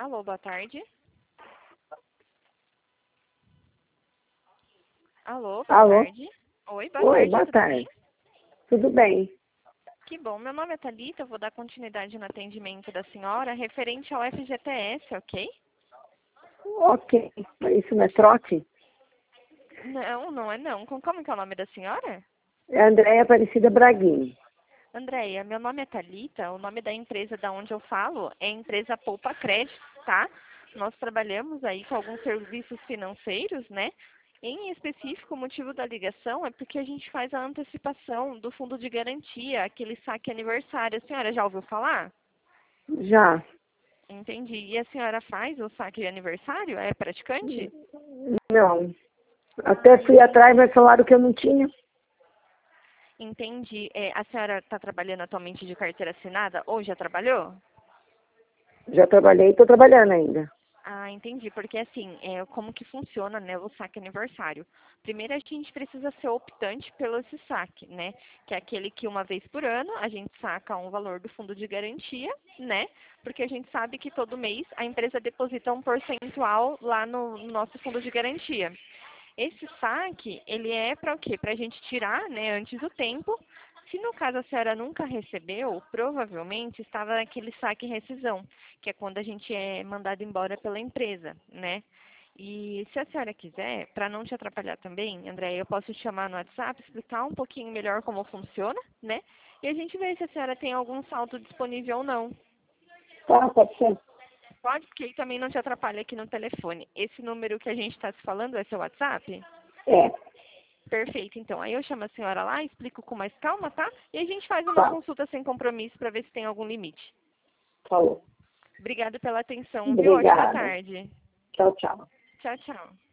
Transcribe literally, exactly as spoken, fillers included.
Alô, boa tarde. Alô, boa Alô? tarde. Oi, boa Oi, tarde, boa tudo tarde. bem? Tudo bem? Que bom, meu nome é Thalita, eu vou dar continuidade no atendimento da senhora referente ao F G T S, ok? Ok. Isso não é trote? Não, não é não. Com- Como que é o nome da senhora? É Andréia Aparecida Braguini. Andréia, meu nome é Thalita, o nome da empresa da onde eu falo é a empresa Poupa Crédito, tá? Nós trabalhamos aí com alguns serviços financeiros, né? Em específico, o motivo da ligação é porque a gente faz a antecipação do fundo de garantia, aquele saque aniversário. A senhora já ouviu falar? Já. Entendi. E a senhora faz o saque de aniversário? É praticante? Não. Até Ah, fui entendi. atrás, mas falaram que eu não tinha. Entendi. É, a senhora está trabalhando atualmente de carteira assinada ou já trabalhou? Já trabalhei e estou trabalhando ainda. Ah, entendi. Porque assim, é, como que funciona, né, o saque aniversário? Primeiro a gente precisa ser optante pelo esse saque, né? Que é aquele que uma vez por ano a gente saca um valor do fundo de garantia, né? Porque a gente sabe que todo mês a empresa deposita um percentual lá no, no nosso fundo de garantia. Esse saque, ele é para o quê? Para a gente tirar, né, antes do tempo. Se no caso a senhora nunca recebeu, provavelmente estava naquele saque rescisão, que é quando a gente é mandado embora pela empresa, né? E se a senhora quiser, para não te atrapalhar também, André, eu posso te chamar no WhatsApp, explicar um pouquinho melhor como funciona, né? E a gente vê se a senhora tem algum saldo disponível ou não. Tá, pode ser. Pode, porque aí também não te atrapalha aqui no telefone. Esse número que a gente está se falando é seu WhatsApp? É. Perfeito, então. Aí eu chamo a senhora lá, explico com mais calma, tá? E a gente faz uma Tá. consulta sem compromisso para ver se tem algum limite. Falou. Obrigada pela atenção, viu? Ótima Obrigada. tarde. Tchau, tchau. Tchau, tchau.